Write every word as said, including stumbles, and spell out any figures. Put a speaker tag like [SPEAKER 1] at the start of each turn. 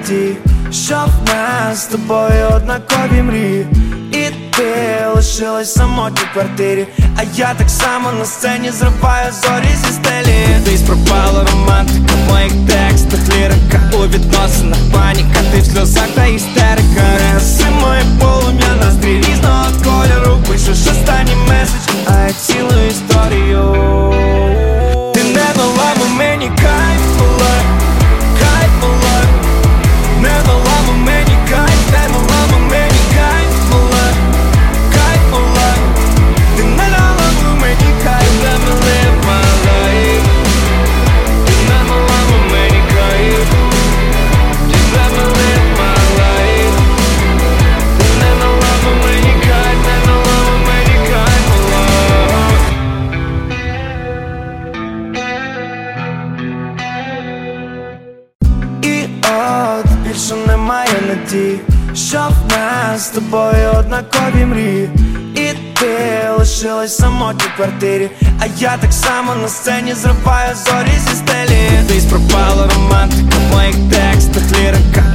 [SPEAKER 1] надій, що в нас з тобою однакові мрії. І ти лишилась в самотній квартирі, а я так само на сцені зриваю зорі зі стелі. Кудись пропала романтика в моїх текстах, лірика у відносинах, паніка, ти в сльозах та істерика. Неси моє полум'я, ноздрі різного кольору, пишеш останній меседж, а я цілу історію. Ти не дала мені кайф, була, кайф була. Не дала мені кайф, не дала мені кайф, була, кайф була. Ти не дала мені кайф, let me live my life. Ти не дала мені кайф, just let me live my life. Ти не дала мені кайф, не дала мені кайф, була. І от більше немає надій, що в нас з тобою однакові мрії. І ти лишилась в самотній квартирі, а я так само на сцені зриваю зорі зі стелі. Десь пропала романтика в моїх текстах, лірика